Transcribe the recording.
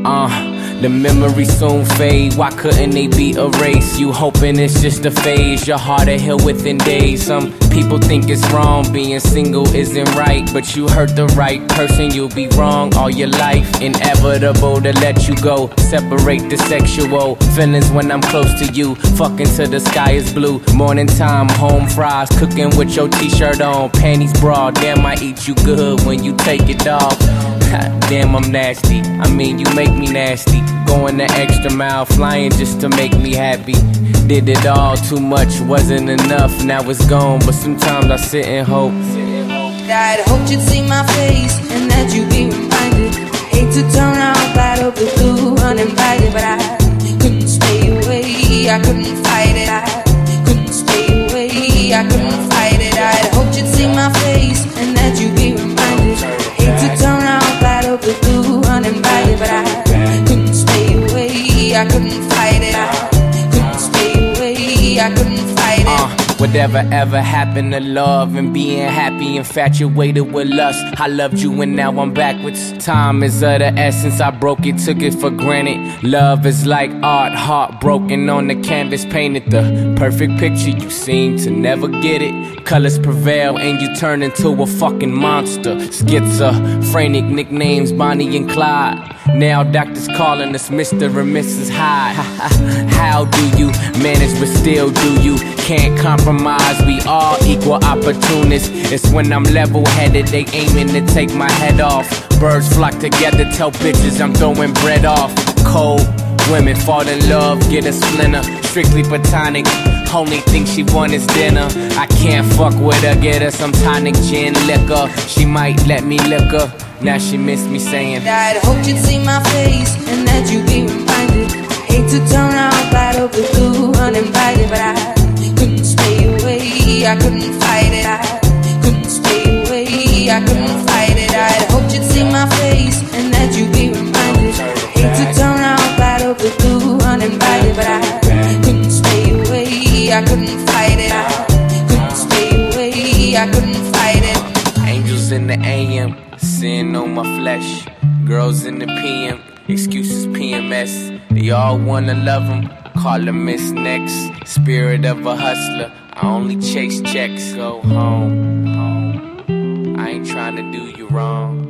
The memories soon fade, why couldn't they be erased? You hoping it's just a phase, your heart a heal within days. Some people think it's wrong, being single isn't right, but you hurt the right person, you'll be wrong all your life. Inevitable to let you go, separate the sexual feelings when I'm close to you. Fucking till the sky is blue, morning time, home fries, cooking with your t-shirt on, panties bra, damn I eat you good when you take it off. Damn, I'm nasty. I mean, you make me nasty. Going the extra mile, flying just to make me happy. Did it all too much, wasn't enough. Now it's gone, but sometimes I sit and hope. I'd hoped you'd see my face and that you'd be reminded. Hate to turn out out of the blue, uninvited, but I couldn't stay away. I couldn't fight it. I couldn't stay away. I couldn't fight it. I'd hoped you'd see my face and that you'd be reminded. Hate to turn out of the blue, uninvited, but I couldn't stay away. I couldn't fight it. I couldn't stay away. I couldn't fight it. Whatever ever happened to love and being happy, infatuated with lust. I loved you and now I'm backwards. Time is of the essence, I broke it, took it for granted. Love is like art, heart broken on the canvas, painted the perfect picture. You seem to never get it. Colors prevail and you turn into a fucking monster. Schizophrenic nicknames Bonnie and Clyde. Now doctors calling us Mr. and Mrs. Hyde. How do you manage but still do you? Can't compromise, we all equal opportunists. It's when I'm level-headed, they aiming to take my head off. Birds flock together, tell bitches I'm throwing bread off. Cold women fall in love, get a splinter. Strictly platonic, only thing she want is dinner. I can't fuck with her, get her some tonic, gin, liquor. She might let me lick her, now she miss me saying I'd hoped you'd see my face and that you'd be reminded. Hate to turn out of the blue, uninvited, but I couldn't stay away. I couldn't fight it. I couldn't stay away. I couldn't fight it. I'd hoped you'd see my face and that you'd be reminded. Hate to turn out of the blue, uninvited, but I couldn't stay away. I couldn't fight it. I couldn't stay away. I couldn't fight it. Angels in the AM, sin on my flesh. Girls in the PM, excuses PMS. They all wanna love them, call them Miss Next. Spirit of a hustler, I only chase checks. Go home, home. I ain't trying to do you wrong.